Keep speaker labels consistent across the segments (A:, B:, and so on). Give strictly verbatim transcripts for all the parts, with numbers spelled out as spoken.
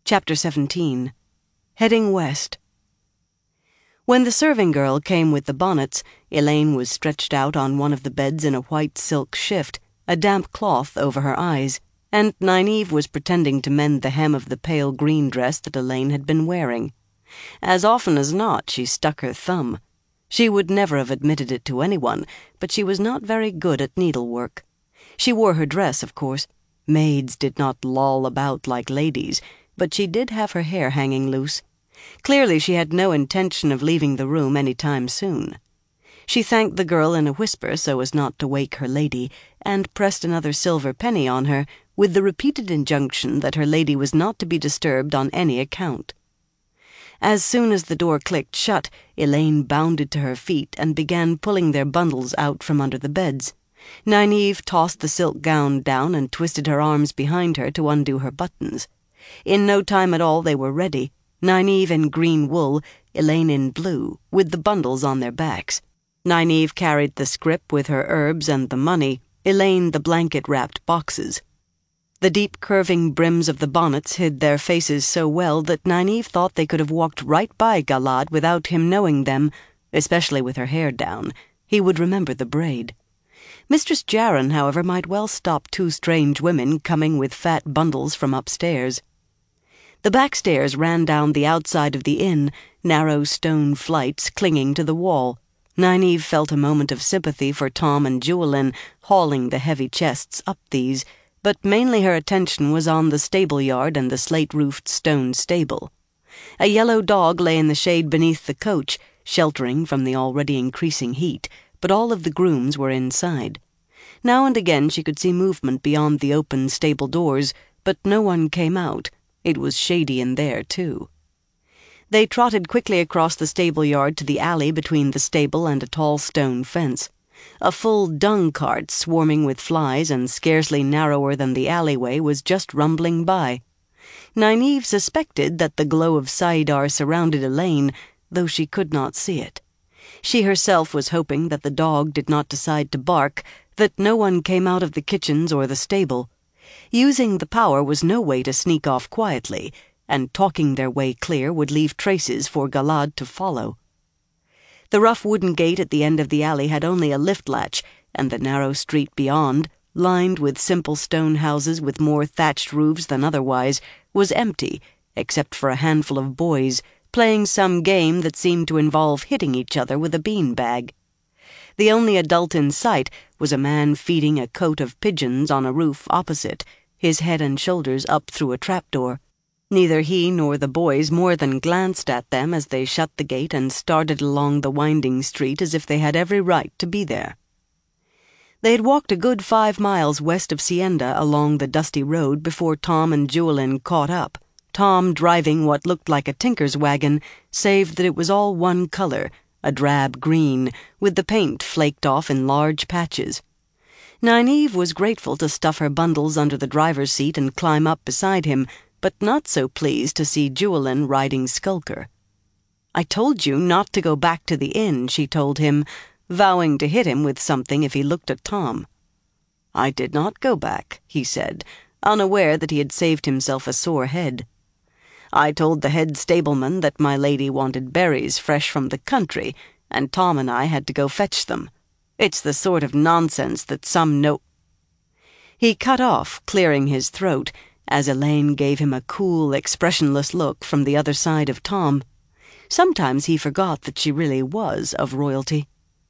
A: Chapter seventeen. Heading West. When the serving girl came with the bonnets, Elaine was stretched out on one of the beds in a white silk shift, a damp cloth over her eyes, and Nynaeve was pretending to mend the hem of the pale green dress that Elaine had been wearing. As often as not, she stuck her thumb. She would never have admitted it to anyone, but she was not very good at needlework. She wore her dress, of course. Maids did not loll about like ladies, but she did have her hair hanging loose. Clearly she had no intention of leaving the room any time soon. She thanked the girl in a whisper so as not to wake her lady, and pressed another silver penny on her, with the repeated injunction that her lady was not to be disturbed on any account. As soon as the door clicked shut, Elaine bounded to her feet and began pulling their bundles out from under the beds. Nynaeve tossed the silk gown down and twisted her arms behind her to undo her buttons. In no time at all they were ready, Nynaeve in green wool, Elaine in blue, with the bundles on their backs. Nynaeve carried the scrip with her herbs and the money, Elaine the blanket-wrapped boxes. The deep curving brims of the bonnets hid their faces so well that Nynaeve thought they could have walked right by Galad without him knowing them, especially with her hair down. He would remember the braid. Mistress Jaron, however, might well stop two strange women coming with fat bundles from upstairs. The back stairs ran down the outside of the inn, narrow stone flights clinging to the wall. Nynaeve felt a moment of sympathy for Tom and Julian hauling the heavy chests up these, but mainly her attention was on the stable-yard and the slate-roofed stone stable. A yellow dog lay in the shade beneath the coach, sheltering from the already increasing heat, but all of the grooms were inside. Now and again she could see movement beyond the open stable doors, but no one came out. It was shady in there, too. They trotted quickly across the stable-yard to the alley between the stable and a tall stone fence. A full dung cart swarming with flies and scarcely narrower than the alleyway was just rumbling by. Nynaeve suspected that the glow of saidar surrounded Elaine, though she could not see it. She herself was hoping that the dog did not decide to bark, that no one came out of the kitchens or the stable. Using the power was no way to sneak off quietly, and talking their way clear would leave traces for Galad to follow. The rough wooden gate at the end of the alley had only a lift latch, and the narrow street beyond, lined with simple stone houses with more thatched roofs than otherwise, was empty, except for a handful of boys, playing some game that seemed to involve hitting each other with a bean-bag. The only adult in sight was a man feeding a cote of pigeons on a roof opposite, his head and shoulders up through a trapdoor. Neither he nor the boys more than glanced at them as they shut the gate and started along the winding street as if they had every right to be there. They had walked a good five miles west of Sienda along the dusty road before Tom and Julian caught up, Tom driving what looked like a tinker's wagon, save that it was all one color, a drab green, with the paint flaked off in large patches. Nynaeve was grateful to stuff her bundles under the driver's seat and climb up beside him, but not so pleased to see Julian riding Skulker. "I told you not to go back to the inn," she told him, vowing to hit him with something if he looked at Tom. "I did not go back," he said, unaware that he had saved himself a sore head. "I told the head stableman that my lady wanted berries fresh from the country, and Tom and I had to go fetch them. It's the sort of nonsense that some no—" He cut off, clearing his throat, as Elaine gave him a cool, expressionless look from the other side of Tom. Sometimes he forgot that she really was of royalty.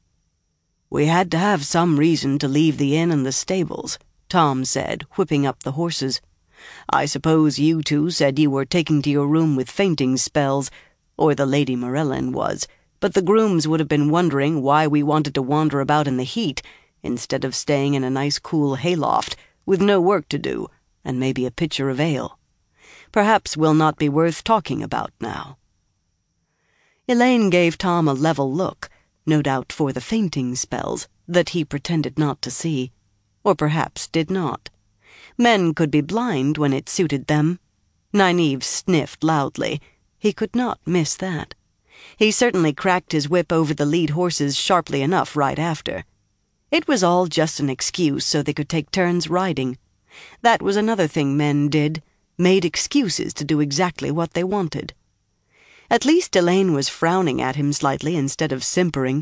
A: "We had to have some reason to leave the inn and the stables," Tom said, whipping up the horses. "I suppose you two said you were taking to your room with fainting spells, or the Lady Morellin was, but the grooms would have been wondering why we wanted to wander about in the heat, instead of staying in a nice cool hayloft, with no work to do, and maybe a pitcher of ale. Perhaps we'll not be worth talking about now." Elaine gave Tom a level look, no doubt for the fainting spells, that he pretended not to see, or perhaps did not. Men could be blind when it suited them. Nynaeve sniffed loudly. He could not miss that. He certainly cracked his whip over the lead horses sharply enough right after. It was all just an excuse so they could take turns riding. That was another thing men did. made excuses to do exactly what they wanted. At least Elaine was frowning at him slightly instead of simpering.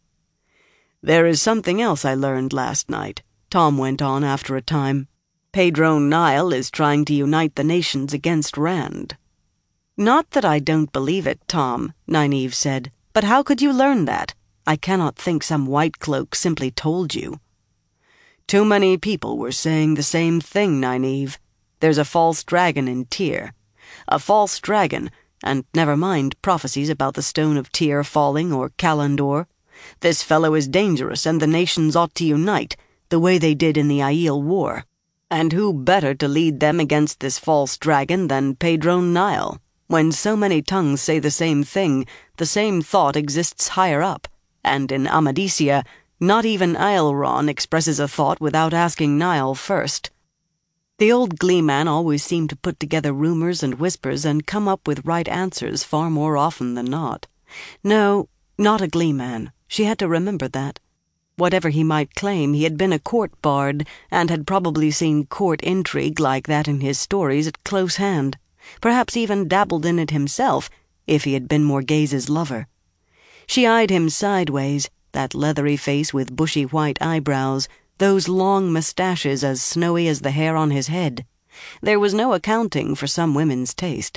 A: "There is something else I learned last night," Tom went on after a time. "Pedro Nile is trying to unite the nations against Rand." "Not that I don't believe it, Tom," Nynaeve said. "But how could you learn that? I cannot think some white cloak simply told you." "Too many people were saying the same thing, Nynaeve. There's a false dragon in Tyr. A false dragon, and never mind prophecies about the Stone of Tyr falling or Kalandor. This fellow is dangerous, and the nations ought to unite, the way they did in the Aiel War. And who better to lead them against this false dragon than Pedro Nile? When so many tongues say the same thing, the same thought exists higher up, and in Amadisia, not even Aelron expresses a thought without asking Nile first." The old Gleeman always seemed to put together rumors and whispers and come up with right answers far more often than not. No, not a Gleeman. She had to remember that. Whatever he might claim, he had been a court bard, and had probably seen court intrigue like that in his stories at close hand. Perhaps even dabbled in it himself, if he had been Morghez's lover. She eyed him sideways, that leathery face with bushy white eyebrows, those long moustaches as snowy as the hair on his head. There was no accounting for some women's taste.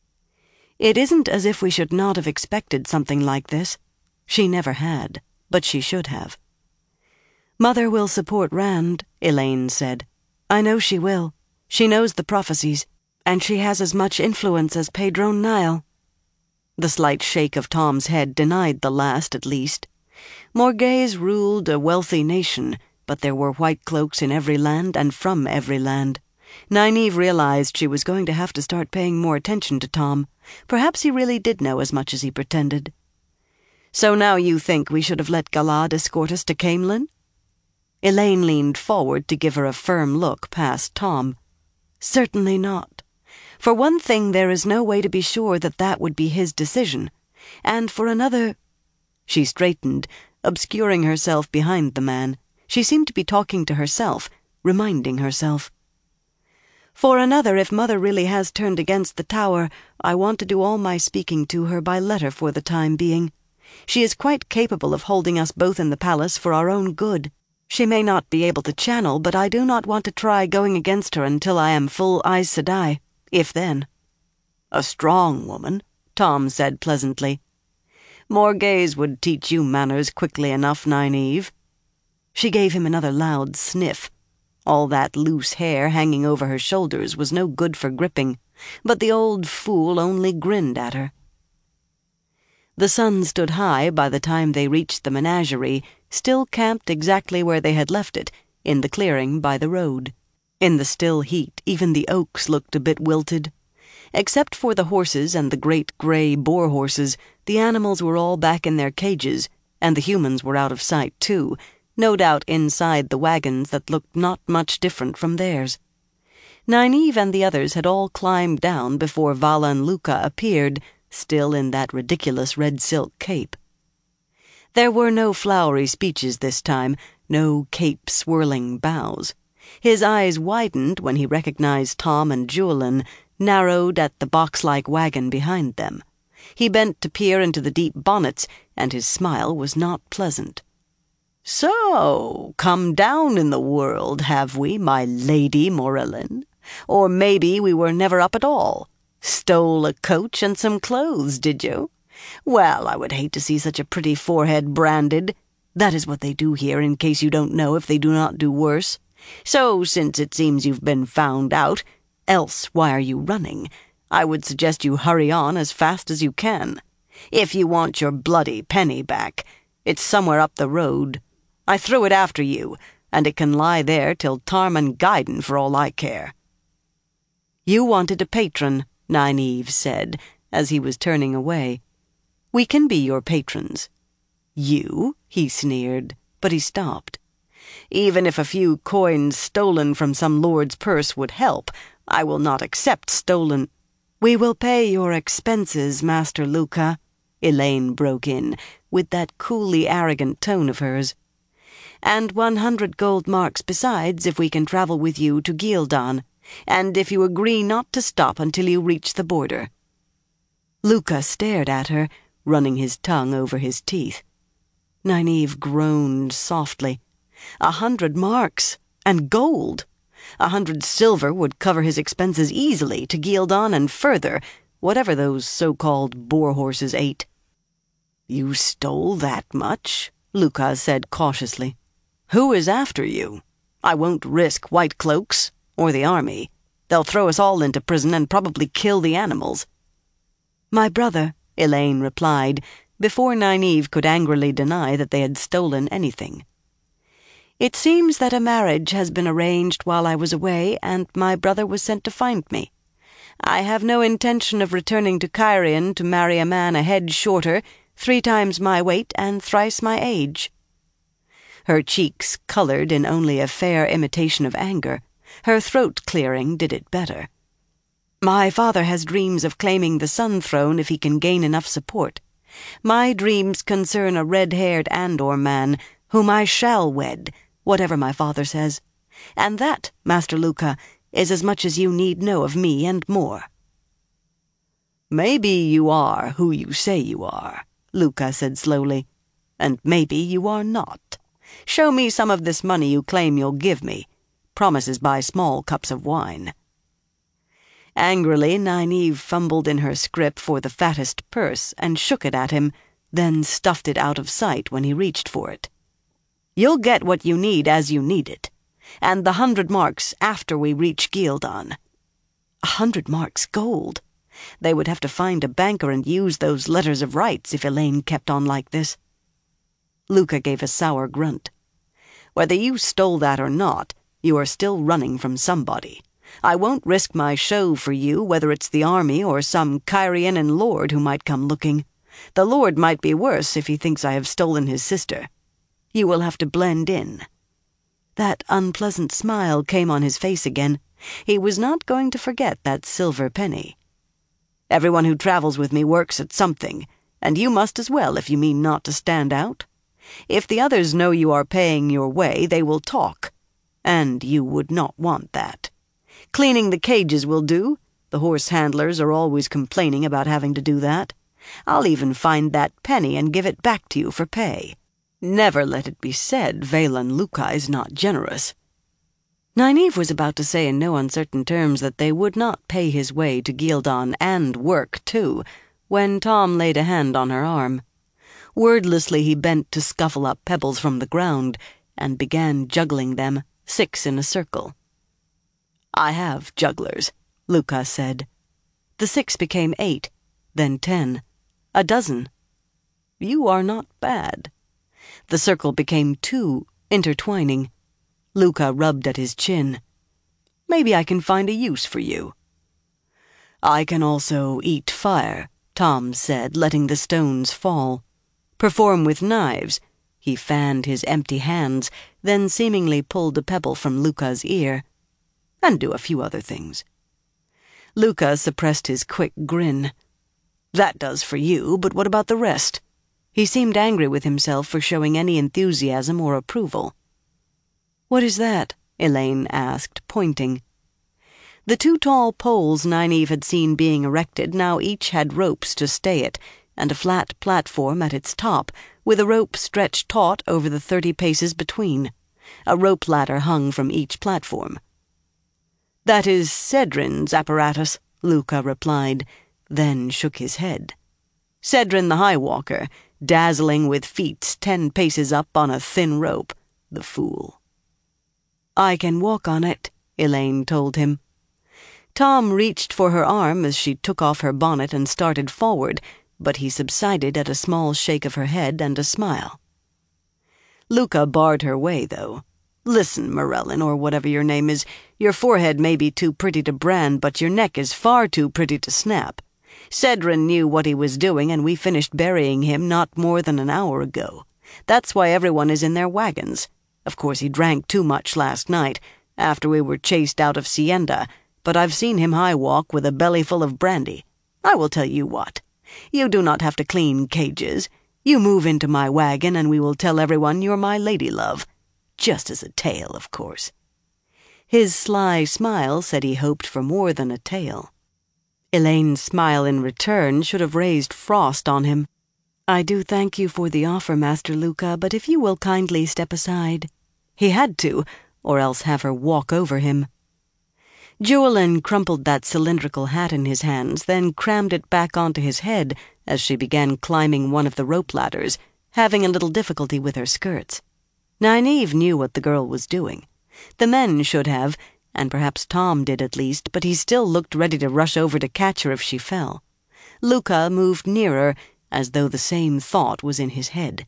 A: It isn't as if we should not have expected something like this. She never had, but she should have. "Mother will support Rand," Elaine said. "I know she will. She knows the prophecies, and she has as much influence as Pedro Nile." The slight shake of Tom's head denied the last, at least. Morghez ruled a wealthy nation, but there were white cloaks in every land and from every land. Nynaeve realized she was going to have to start paying more attention to Tom. Perhaps he really did know as much as he pretended. "So now you think we should have let Galad escort us to Caemlyn?" Elaine leaned forward to give her a firm look past Tom. "Certainly not. For one thing, there is no way to be sure that that would be his decision. And for another—" She straightened, obscuring herself behind the man. She seemed to be talking to herself, reminding herself. "For another, if Mother really has turned against the Tower, I want to do all my speaking to her by letter for the time being. She is quite capable of holding us both in the palace for our own good. She may not be able to channel, but I do not want to try going against her until I am full Aes Sedai, if then." "A strong woman," Tom said pleasantly. "Morghez would teach you manners quickly enough, Nynaeve." She gave him another loud sniff. All that loose hair hanging over her shoulders was no good for gripping, but the old fool only grinned at her. The sun stood high by the time they reached the menagerie, still camped exactly where they had left it, in the clearing by the road. In the still heat, even the oaks looked a bit wilted. Except for the horses and the great grey boar horses, the animals were all back in their cages, and the humans were out of sight too, no doubt inside the wagons that looked not much different from theirs. Nynaeve and the others had all climbed down before Vala and Luca appeared, still in that ridiculous red silk cape. There were no flowery speeches this time, no cape-swirling bows. His eyes widened when he recognized Tom and Julian, narrowed at the box-like wagon behind them. He bent to peer into the deep bonnets, and his smile was not pleasant. "So, come down in the world, have we, my Lady Morellin? Or maybe we were never up at all. Stole a coach and some clothes, did you? Well, I would hate to see such a pretty forehead branded. That is what they do here, in case you don't know if they do not do worse. So, since it seems you've been found out, else why are you running? I would suggest you hurry on as fast as you can. If you want your bloody penny back, it's somewhere up the road. I threw it after you, and it can lie there till Tarmon Gaiden for all I care." "You wanted a patron," Nynaeve said, as he was turning away. "We can be your patrons." "You?" he sneered, but he stopped. "Even if a few coins stolen from some lord's purse would help, I will not accept stolen—" "We will pay your expenses, Master Luca," Elaine broke in, with that coolly arrogant tone of hers. "And one hundred gold marks besides if we can travel with you to Ghealdan. and if you agree not to stop until you reach the border." Luca stared at her, running his tongue over his teeth. Nynaeve groaned softly. A hundred marks, and gold! A hundred silver would cover his expenses easily to Ghealdan and further, whatever those so-called boar-horses ate. "You stole that much?" Luca said cautiously. "Who is after you? I won't risk white cloaks, or the army. They'll throw us all into prison and probably kill the animals." "My brother," Elaine replied, before Nynaeve could angrily deny that they had stolen anything. "It seems that a marriage has been arranged while I was away, and my brother was sent to find me. I have no intention of returning to Cairhien to marry a man a head shorter, three times my weight, and thrice my age." Her cheeks colored in only a fair imitation of anger. Her throat-clearing did it better. "My father has dreams of claiming the Sun Throne if he can gain enough support. My dreams concern a red-haired Andor man, whom I shall wed, whatever my father says. And that, Master Luca, is as much as you need know of me and more." "Maybe you are who you say you are," Luca said slowly. "And maybe you are not. Show me some of this money you claim you'll give me. Promises buy small cups of wine." Angrily, Nynaeve fumbled in her scrip for the fattest purse and shook it at him, then stuffed it out of sight when he reached for it. "You'll get what you need as you need it, and the hundred marks after we reach Ghealdan." A hundred marks gold! They would have to find a banker and use those letters of rights if Elaine kept on like this. Luca gave a sour grunt. "Whether you stole that or not, you are still running from somebody. I won't risk my show for you, whether it's the army or some Cairhienan lord who might come looking. The lord might be worse if he thinks I have stolen his sister. You will have to blend in." That unpleasant smile came on his face again. He was not going to forget that silver penny. "Everyone who travels with me works at something, and you must as well if you mean not to stand out. If the others know you are paying your way, they will talk, and you would not want that. Cleaning the cages will do. The horse handlers are always complaining about having to do that. I'll even find that penny and give it back to you for pay. Never let it be said Valan Luca is not generous." Nynaeve was about to say in no uncertain terms that they would not pay his way to Ghealdan and work, too, when Tom laid a hand on her arm. Wordlessly he bent to scuffle up pebbles from the ground, and began juggling them, six in a circle. "I have jugglers," Luca said. The six became eight, then ten, a dozen. "You are not bad." The circle became two, intertwining. Luca rubbed at his chin. "Maybe I can find a use for you." "I can also eat fire," Tom said, letting the stones fall. "Perform with knives." He fanned his empty hands, then seemingly pulled a pebble from Luca's ear. "And do a few other things." Luca suppressed his quick grin. "That does for you, but what about the rest?" He seemed angry with himself for showing any enthusiasm or approval. "What is that?" Elaine asked, pointing. The two tall poles Nynaeve had seen being erected now each had ropes to stay it, and a flat platform at its top, with a rope stretched taut over the thirty paces between. A rope ladder hung from each platform. "That is Cedrin's apparatus," Luca replied, then shook his head. "Cedrin the High Walker, dazzling with feats ten paces up on a thin rope, the fool." "I can walk on it," Elaine told him. Tom reached for her arm as she took off her bonnet and started forward, but he subsided at a small shake of her head and a smile. Luca barred her way, though. "Listen, Morellin, or whatever your name is, your forehead may be too pretty to brand, but your neck is far too pretty to snap. Cedrin knew what he was doing, and we finished burying him not more than an hour ago. That's why everyone is in their wagons. Of course he drank too much last night, after we were chased out of Sienda, but I've seen him high-walk with a belly full of brandy. I will tell you what. You do not have to clean cages. You move into my wagon, and we will tell everyone you're my lady-love. Just as a tale, of course." His sly smile said he hoped for more than a tale. Elaine's smile in return should have raised frost on him. "I do thank you for the offer, Master Luca, but if you will kindly step aside." He had to, or else have her walk over him. Juilin crumpled that cylindrical hat in his hands, then crammed it back onto his head as she began climbing one of the rope ladders, having a little difficulty with her skirts. Nynaeve knew what the girl was doing. The men should have, and perhaps Tom did at least, but he still looked ready to rush over to catch her if she fell. Luca moved nearer, as though the same thought was in his head.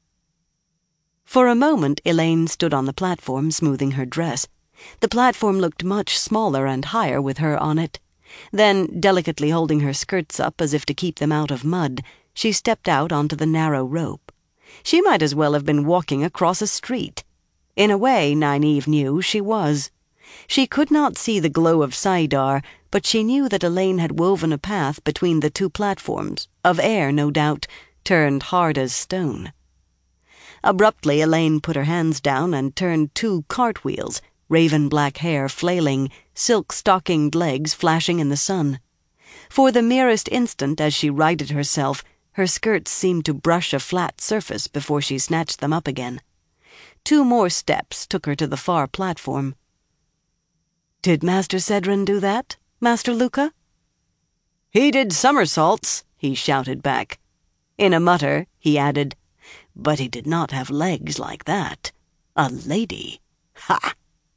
A: For a moment Elaine stood on the platform, smoothing her dress. The platform looked much smaller and higher with her on it. Then, delicately holding her skirts up as if to keep them out of mud, she stepped out onto the narrow rope. She might as well have been walking across a street. In a way, Nynaeve knew, she was. She could not see the glow of Saidar, but she knew that Elaine had woven a path between the two platforms, of air, no doubt, turned hard as stone. Abruptly, Elaine put her hands down and turned two cartwheels, raven-black hair flailing, silk-stockinged legs flashing in the sun. For the merest instant as she righted herself, her skirts seemed to brush a flat surface before she snatched them up again. Two more steps took her to the far platform. "Did Master Cedrin do that, Master Luca?" "He did somersaults," he shouted back. In a mutter, he added, "But he did not have legs like that. A lady. Ha!"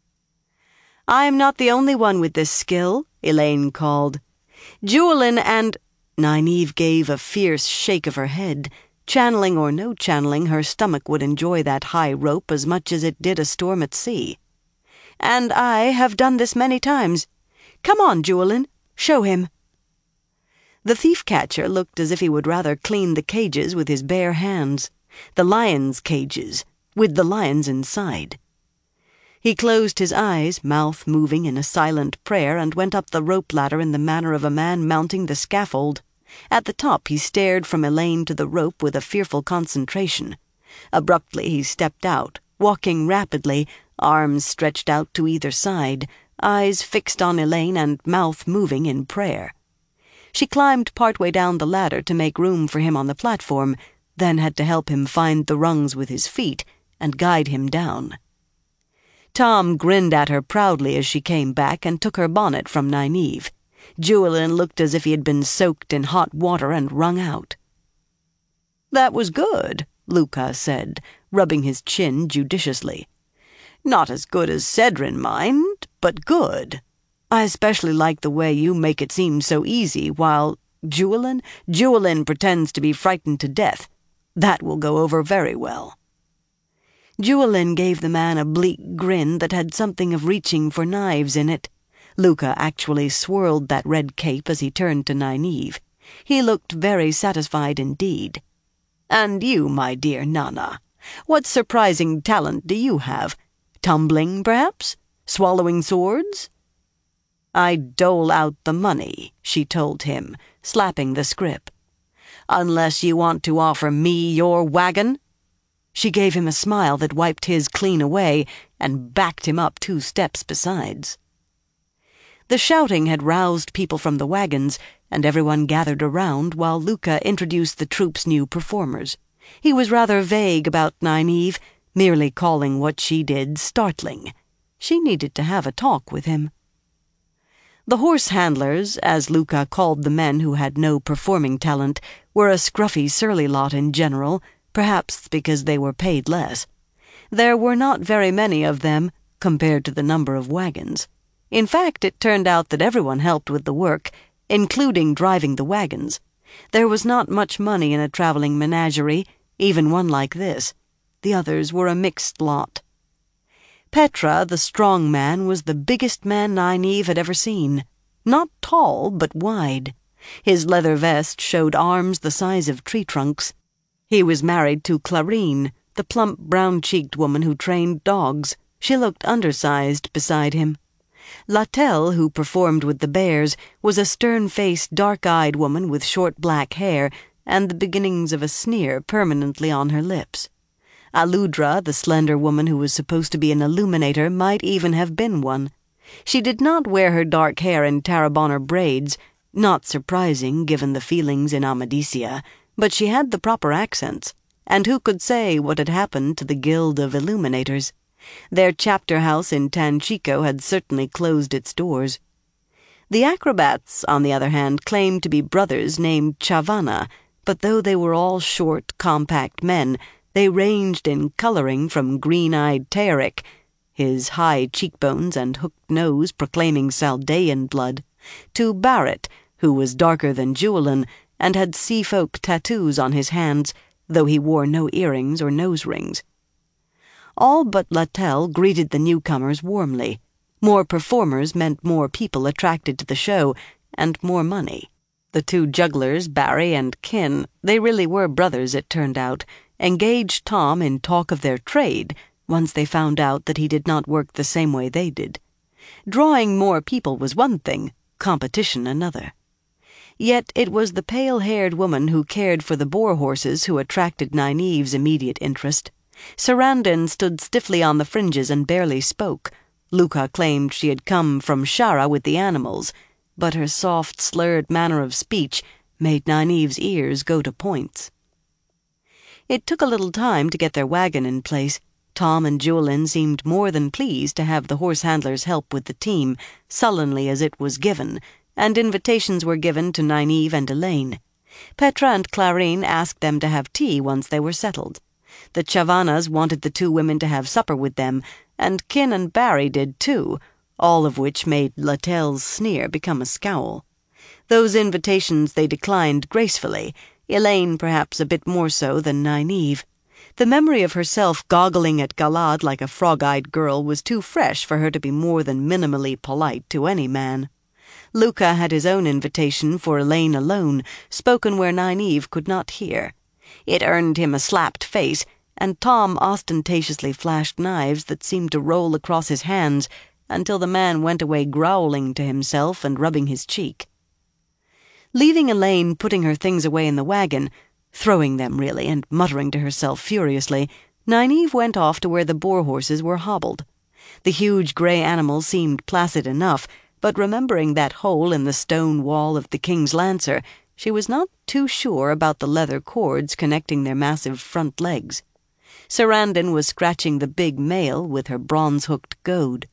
A: "I am not the only one with this skill," Elaine called. "Juilin and—" Nynaeve gave a fierce shake of her head. Channeling or no channeling, her stomach would enjoy that high rope as much as it did a storm at sea. "And I have done this many times. Come on, Juilin, show him." The thief-catcher looked as if he would rather clean the cages with his bare hands. The lions' cages, with the lions inside. He closed his eyes, mouth moving in a silent prayer, and went up the rope ladder in the manner of a man mounting the scaffold. At the top he stared from Elaine to the rope with a fearful concentration. Abruptly he stepped out, walking rapidly, arms stretched out to either side, eyes fixed on Elaine and mouth moving in prayer. She climbed partway down the ladder to make room for him on the platform, then had to help him find the rungs with his feet and guide him down. Tom grinned at her proudly as she came back and took her bonnet from Nynaeve. Juilin looked as if he had been soaked in hot water and wrung out. "That was good," Luca said, rubbing his chin judiciously. "Not as good as Cedrin, mind, but good. I especially like the way you make it seem so easy, while Juilin, Juilin pretends to be frightened to death. That will go over very well." Juilin gave the man a bleak grin that had something of reaching for knives in it. Luca actually swirled that red cape as he turned to Nynaeve. He looked very satisfied indeed. "And you, my dear Nana, what surprising talent do you have? Tumbling, perhaps? Swallowing swords?" "I dole out the money," she told him, slapping the scrip. "Unless you want to offer me your wagon." She gave him a smile that wiped his clean away and backed him up two steps besides. The shouting had roused people from the wagons, and everyone gathered around while Luca introduced the troup's new performers. He was rather vague about Nynaeve, merely calling what she did startling. She needed to have a talk with him. The horse handlers, as Luca called the men who had no performing talent, were a scruffy, surly lot in general, perhaps because they were paid less. There were not very many of them, compared to the number of wagons. In fact, it turned out that everyone helped with the work, including driving the wagons. There was not much money in a traveling menagerie, even one like this. The others were a mixed lot. Petra, the strong man, was the biggest man Nynaeve had ever seen. Not tall, but wide. His leather vest showed arms the size of tree trunks. He was married to Clarine, the plump, brown-cheeked woman who trained dogs. She looked undersized beside him. Latelle, who performed with the bears, was a stern-faced, dark-eyed woman with short black hair and the beginnings of a sneer permanently on her lips. Aludra, the slender woman who was supposed to be an illuminator, might even have been one. She did not wear her dark hair in Tarabonner braids, not surprising given the feelings in Amadisia, but she had the proper accents, and who could say what had happened to the Guild of Illuminators? Their chapter house in Tanchico had certainly closed its doors. The acrobats, on the other hand, claimed to be brothers named Chavana, but though they were all short, compact men, they ranged in coloring from green-eyed Teoric, his high cheekbones and hooked nose proclaiming Saldean blood, to Barrett, who was darker than Julian and had sea-folk tattoos on his hands, though he wore no earrings or nose rings. All but Lattelle greeted the newcomers warmly. More performers meant more people attracted to the show, and more money. The two jugglers, Barry and Kin, they really were brothers, it turned out, engaged Tom in talk of their trade, once they found out that he did not work the same way they did. Drawing more people was one thing, competition another. Yet it was the pale-haired woman who cared for the boar horses who attracted Nynaeve's immediate interest. Sarandon stood stiffly on the fringes and barely spoke. Luca claimed she had come from Shara with the animals, but her soft, slurred manner of speech made Nynaeve's ears go to points. It took a little time to get their wagon in place. Tom and Julian seemed more than pleased to have the horse-handlers help with the team, sullenly as it was given, and invitations were given to Nynaeve and Elaine. Petra and Clarine asked them to have tea once they were settled. The Chavanas wanted the two women to have supper with them, and Kin and Barry did too, all of which made Lattelle's sneer become a scowl. Those invitations they declined gracefully, Elaine perhaps a bit more so than Nynaeve. The memory of herself goggling at Galad like a frog-eyed girl was too fresh for her to be more than minimally polite to any man. Luca had his own invitation for Elaine alone, spoken where Nynaeve could not hear. It earned him a slapped face, and Tom ostentatiously flashed knives that seemed to roll across his hands until the man went away growling to himself and rubbing his cheek. Leaving Elaine putting her things away in the wagon, throwing them really and muttering to herself furiously, Nynaeve went off to where the boar horses were hobbled. The huge grey animals seemed placid enough, but remembering that hole in the stone wall of the King's Lancer, she was not too sure about the leather cords connecting their massive front legs. Sarandon was scratching the big male with her bronze-hooked goad.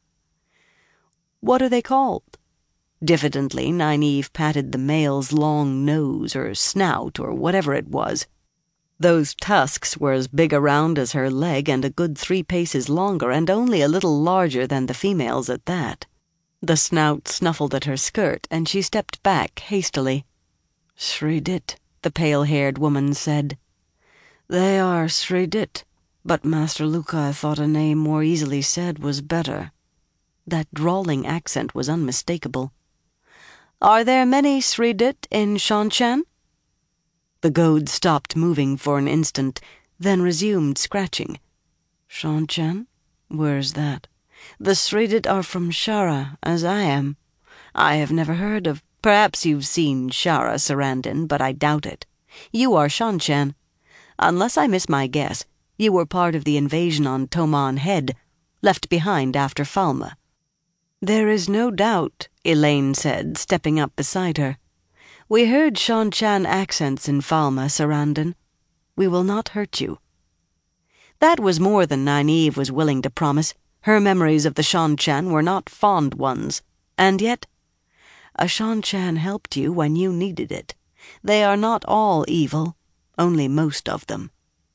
A: "What are they called?" Diffidently, Nynaeve patted the male's long nose or snout or whatever it was. Those tusks were as big around as her leg and a good three paces longer and only a little larger than the female's at that. The snout snuffled at her skirt, and she stepped back hastily. "Sridit," the pale-haired woman said. "They are Sridit, but Master Luca thought a name more easily said was better." That drawling accent was unmistakable. "Are there many Sridit in Shanchan?" The goad stopped moving for an instant, then resumed scratching. "Shanchan? Where's that? The Sridit are from Shara, as I am. I have never heard of—" "Perhaps you've seen Shara, Sarandon, but I doubt it. You are Shanchan. Unless I miss my guess, you were part of the invasion on Toman Head, left behind after Falma." "There is no doubt," Elaine said, stepping up beside her. "We heard Shanchan accents in Falma, Sarandon. We will not hurt you." That was more than Nynaeve was willing to promise. Her memories of the Shanchan were not fond ones, and yet— "A Shanchan helped you when you needed it. They are not all evil, only most of them."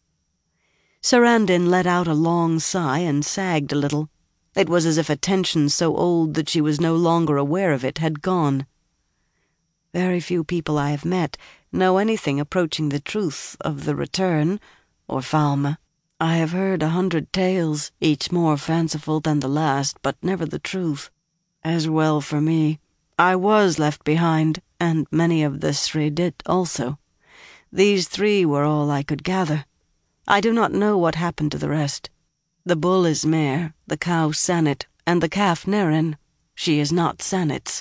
A: Sarandon let out a long sigh and sagged a little. It was as if a tension so old that she was no longer aware of it had gone. "Very few people I have met know anything approaching the truth of the return, or Falma. I have heard a hundred tales, each more fanciful than the last, but never the truth. As well for me. I was left behind, and many of the Sridit also. These three were all I could gather. I do not know what happened to the rest. The bull is Mare, the cow Sanit, and the calf Nerin. She is not Sanit's."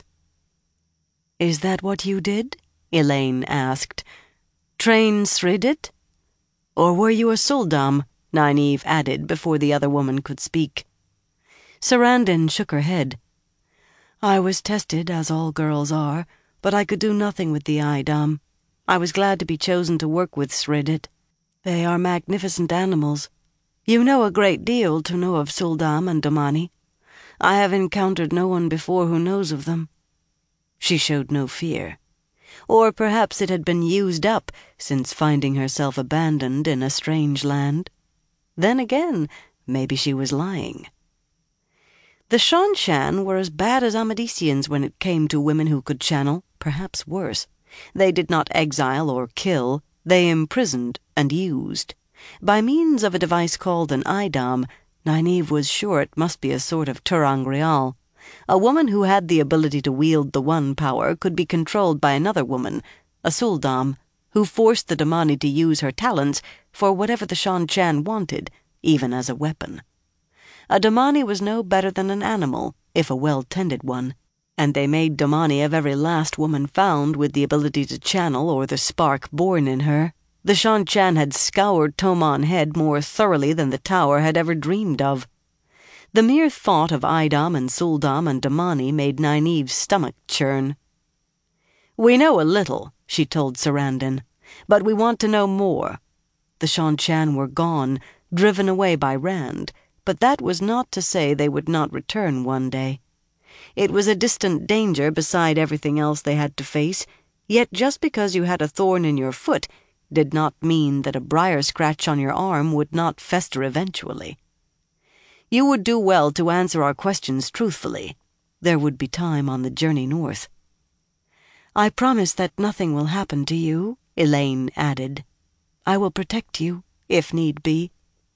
A: "Is that what you did?" Elaine asked. "Train Sridit? Or were you a Suldam?" Nynaeve added before the other woman could speak. Sarandon shook her head. I was tested, as all girls are, but I could do nothing with the Aidam. I was glad to be chosen to work with Sridit. They are magnificent animals. You know a great deal to know of Suldam and Domani. I have encountered no one before who knows of them. She showed no fear. Or perhaps it had been used up since finding herself abandoned in a strange land. Then again, maybe she was lying. The Shan-Shan were as bad as Amadisians when it came to women who could channel, perhaps worse. They did not exile or kill, they imprisoned and used. By means of a device called an Aidam, Nynaeve was sure it must be a sort of ter'angreal. A woman who had the ability to wield the one power could be controlled by another woman, a Suldam, who forced the Domani to use her talents for whatever the Shan-Shan wanted, even as a weapon. A Domani was no better than an animal, if a well-tended one, and they made Domani of every last woman found with the ability to channel or the spark born in her. The Shan-Shan had scoured Toman Head more thoroughly than the Tower had ever dreamed of. The mere thought of Aidam and Suldam and Domani made Nynaeve's stomach churn. "We know a little," she told Sarandon, "but we want to know more." The Shan-Shan were gone, driven away by Rand, but that was not to say they would not return one day. It was a distant danger beside everything else they had to face, yet just because you had a thorn in your foot did not mean that a briar scratch on your arm would not fester eventually. You would do well to answer our questions truthfully. There would be time on the journey north. I promise that nothing will happen to you, Elaine added. I will protect you, if need be.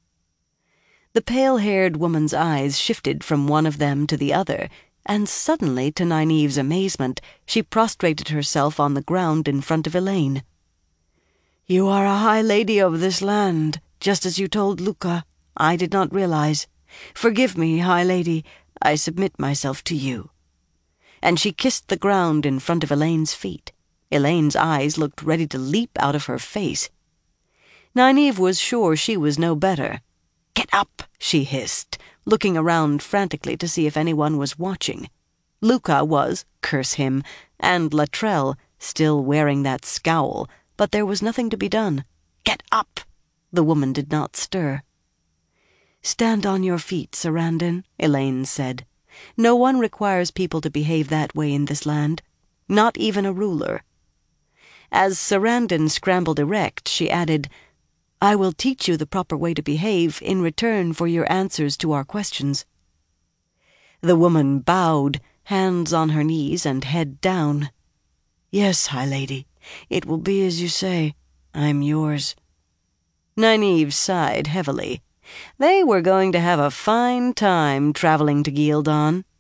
A: The pale-haired woman's eyes shifted from one of them to the other, and suddenly, to Nynaeve's amazement, she prostrated herself on the ground in front of Elaine. You are a high lady of this land, just as you told Luca. I did not realize. Forgive me, high lady. I submit myself to you. And she kissed the ground in front of Elaine's feet. Elaine's eyes looked ready to leap out of her face. Nynaeve was sure she was no better. Get up, she hissed, looking around frantically to see if anyone was watching. Luca was, curse him, and Latrell, still wearing that scowl, but there was nothing to be done. Get up! The woman did not stir. Stand on your feet, Sarandon, Elaine said. No one requires people to behave that way in this land, not even a ruler. As Sarandon scrambled erect, she added, I will teach you the proper way to behave in return for your answers to our questions. The woman bowed, hands on her knees and head down. Yes, high lady, it will be as you say. I'm yours. Nynaeve sighed heavily. They were going to have a fine time traveling to Ghealdan.